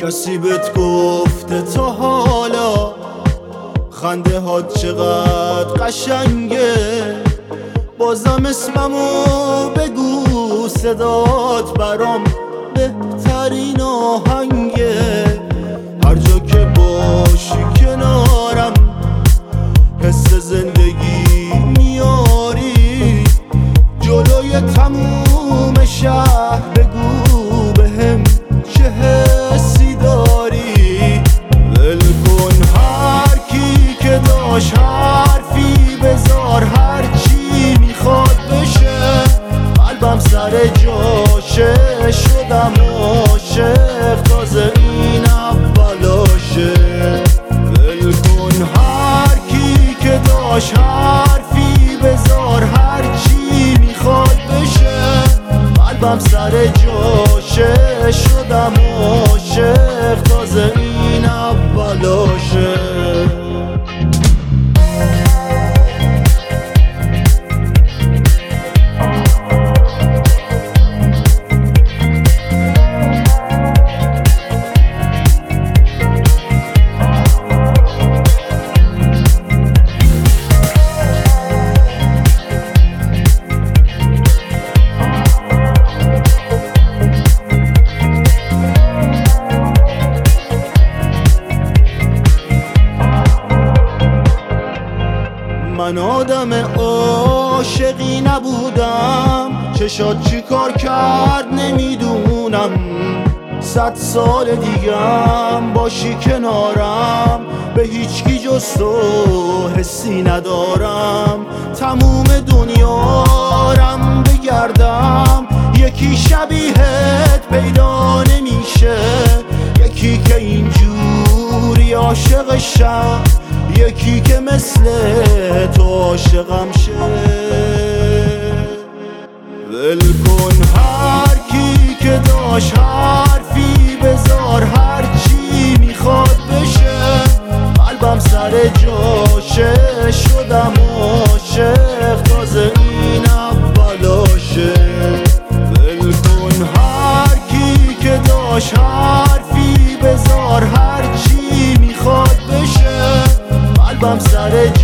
کسی بهت گفته تا حالا خنده ها چقدر قشنگه؟ بازم اسممو بگو، صدات برام بهترین آهنگه. هر جا که باشی کنارم حس زندگی میاری. جلوی تموم شهر بگو بهم چه حسی داری. ول کن هر کی که داشت حرفی بذار، هر چی میخواد بشه. قلبم سر جاشه، شدم عاشق، تازه این اولاشه. ول کن هر کی که داشت حرفی بذار، هر چی میخواد بشه. قلبم سر جاشه، شدم عاشق، تازه این اولاشه. من آدم عاشقی نبودم، چشات چی کار کرد نمیدونم. 100 سال دیگم باشی کنارم، به هیچکی جز تو حسی ندارم. تموم دنیارم بگردم، یکی شبیهت پیدا نمیشه. یکی که اینجوری عاشقشم، یکی که مثل تو عاشقم شه. ول کن هر کی که داشت حرفی بذار، هر چی میخواد بشه. قلبم سر جاشه، شدم عاشق، تازه این اولاشه. ول کن هر کی که داشت حرفی بذار، هر چی میخواد بشه. قلبم سر